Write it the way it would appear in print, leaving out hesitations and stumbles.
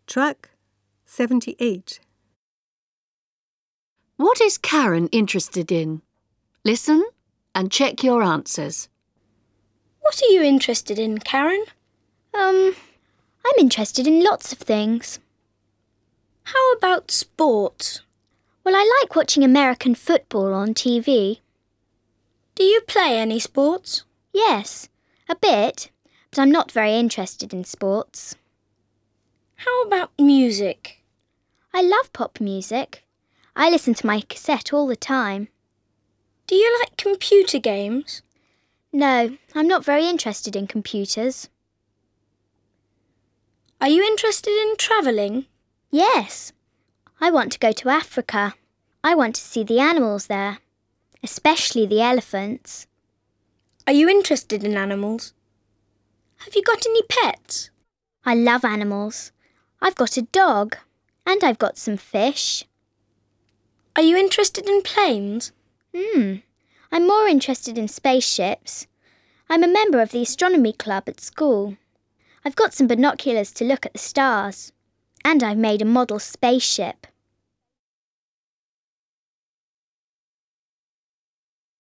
Track 78. What is Karen interested in? Listen and check your answers. What are you interested in, Karen? I'm interested in lots of things. How about sport? Well, I like watching American football on TV. Do you play any sports? Yes, a bit, but I'm not very interested in sports. How about music? I love pop music. I listen to my cassette all the time. Do you like computer games? No, I'm not very interested in computers. Are you interested in travelling? Yes, I want to go to Africa. I want to see the animals there, especially the elephants. Are you interested in animals? Have you got any pets? I love animals. I've got a dog, and I've got some fish. Are you interested in planes? I'm more interested in spaceships. I'm a member of the astronomy club at school. I've got some binoculars to look at the stars, and I've made a model spaceship.